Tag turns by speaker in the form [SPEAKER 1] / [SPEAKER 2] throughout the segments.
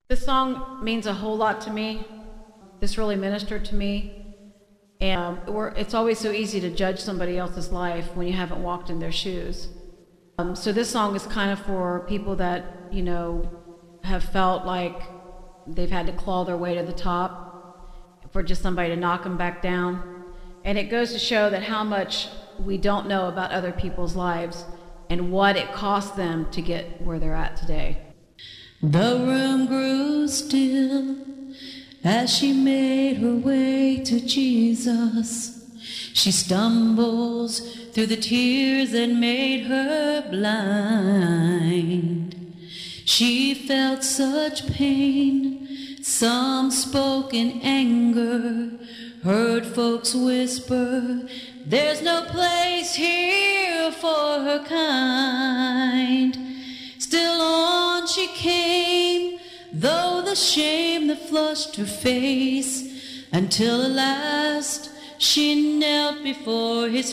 [SPEAKER 1] This song means a whole lot to me. This really ministered to me. And it's always so easy to judge somebody else's life when you haven't walked in their shoes. So this song is kind of for people that, have felt like they've had to claw their way to the top, for just somebody to knock them back down. And it goes to show that how much we don't know about other people's lives and what it cost them to get where they're at today.
[SPEAKER 2] The room grew still as she made her way to Jesus. She stumbles through the tears that made her blind. She felt such pain, some spoke in anger, heard folks whisper, "There's no place here for her kind." Still on she came, though the shame that flushed her face, until at last she knelt before his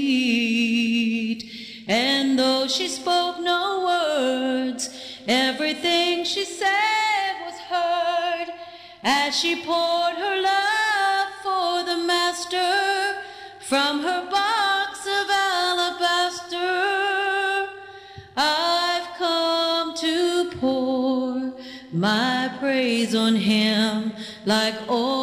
[SPEAKER 2] feet. And though she spoke no words, everything she said was heard, as she poured her love for the Master from her box of alabaster. I've come to pour my praise on him like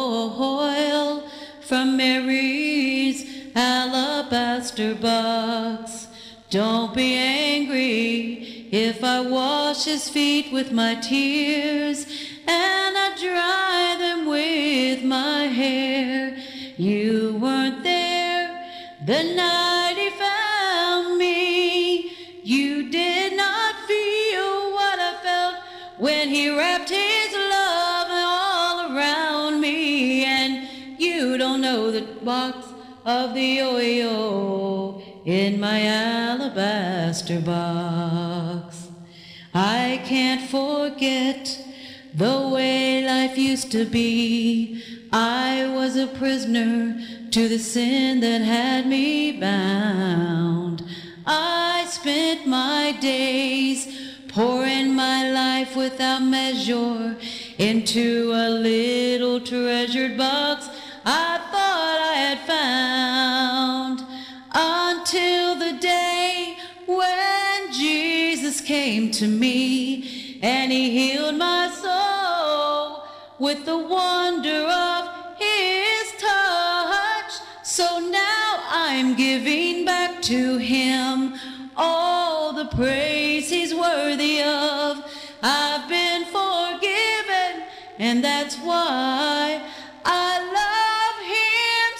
[SPEAKER 2] oil from Mary's alabaster box. Don't be angry if I wash his feet with my tears and I dry them with my hair. You weren't there the night he found me. You did not feel what I felt when he wrapped his love all around me. And you don't know the box of the oil in my alabaster box. I can't forget the way life used to be. I was a prisoner to the sin that had me bound. I spent my days pouring my life without measure into a little treasured box I thought I had found, until the day when Jesus came to me and he healed my soul with the wonder of his touch. So now I'm giving back to him all the praise he's worthy of. I've been forgiven, and that's why I love him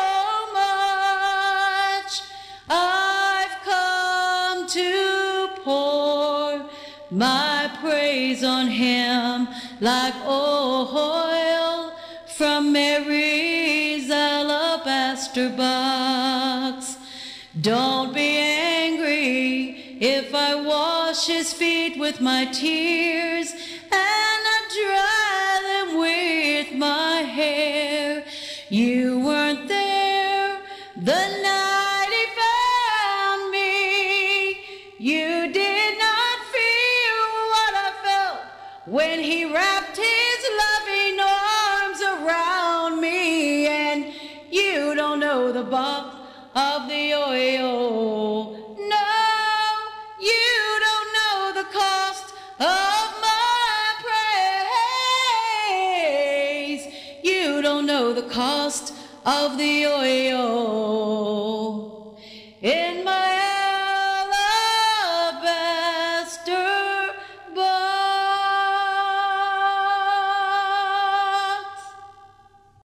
[SPEAKER 2] so much. I've come to pour my praise on him like oil from Mary's alabaster box. Don't be angry if I wash his feet with my tears and I dry them with my hair. You weren't there the night he found me. You did not feel what I felt when he wrapped his loving arms around me. And you don't know the box of the oil. No, you don't know the cost of my praise. You don't know the cost of the oil in my